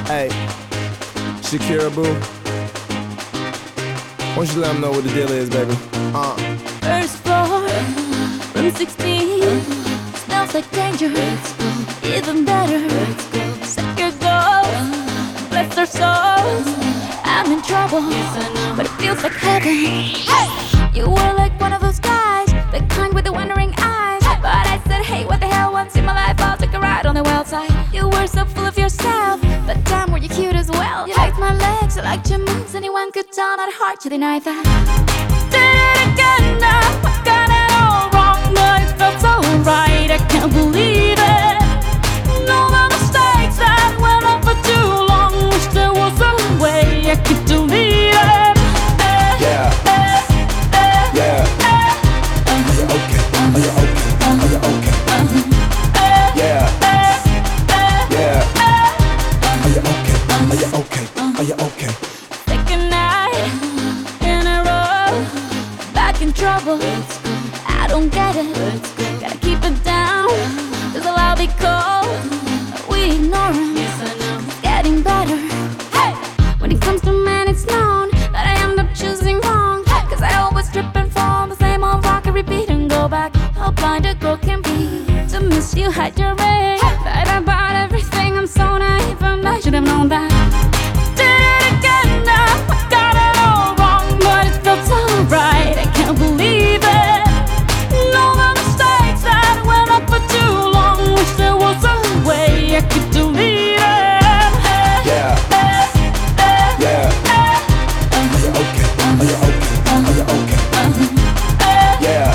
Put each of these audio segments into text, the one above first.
Hey, Shakira boo, why don't you let them know what the deal is, baby? First floor, room 16. Smells like danger. Even better. Second goal, bless their souls. I'm in trouble, but it feels like heaven. Hey, you were like one of those guys, the kind with the wondering eyes. But I said, hey, what the hell? Once in my life, I'll take a ride on the wild side. You were so full of yourself, but damn, were you cute as well. You liked my legs, you liked your moves. Anyone could tell, not hard to deny that. Did it again now, I got it all wrong, but it felt so right, I can't believe it. All the mistakes that went on for too long, wish there was a way I could delete it. Yeah. Yeah. Are you okay? Are you okay? Are you okay? Yeah. Yeah. Are you okay? Are you okay? Are you okay? Second night in a row, back in trouble. I don't get it. Gotta keep it down, 'cause I'll be cold. We ignore him. It's getting better. Hey, when it comes to men, it's known that I end up choosing wrong. 'Cause I always trip and fall, the same old rock and repeat and go back. How blind a girl can be to miss you, hide your ring. Lied about everything, I'm so naive, and I should have known that. Did it again now, I got it all wrong, but it felt so right, I can't believe it. All the mistakes that went on for too long, wish there was a way I could delete it. Yeah. Yeah. Are you okay? Are you okay? Are you okay? Yeah.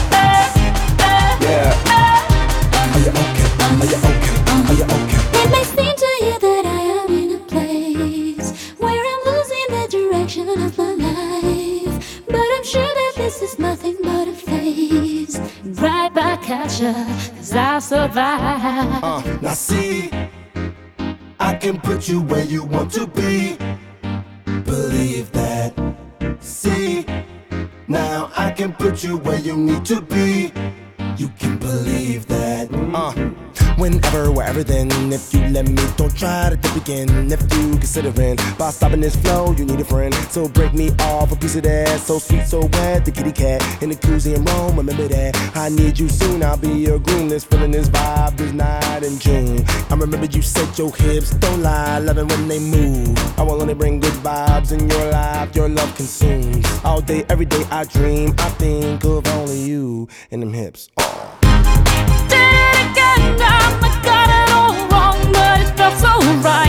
Yeah. Are you okay? Are you okay? Are you okay? It may seem to you that I am in a place where I'm losing the direction of my life, but I'm sure that this is nothing but a phase. Right back at ya, 'cause I'll survive. Now see, I can put you where you want to be. Believe that. See, now I can put you where you need to be. You can believe that. Whenever, wherever, then if you let me, don't try to dip again. If you considering by stopping this flow, you need a friend. So break me off a piece of that, so sweet, so wet. The kitty cat in the koozie in Rome. Remember that I need you soon. I'll be your groom. This feeling, this vibe, this night in June. I remember you said your hips don't lie, loving when they move. I will only bring good vibes in your life. Your love consumes all day, every day. I dream, I think of only you and them hips. Did it again now, I got it all wrong, but it felt so right.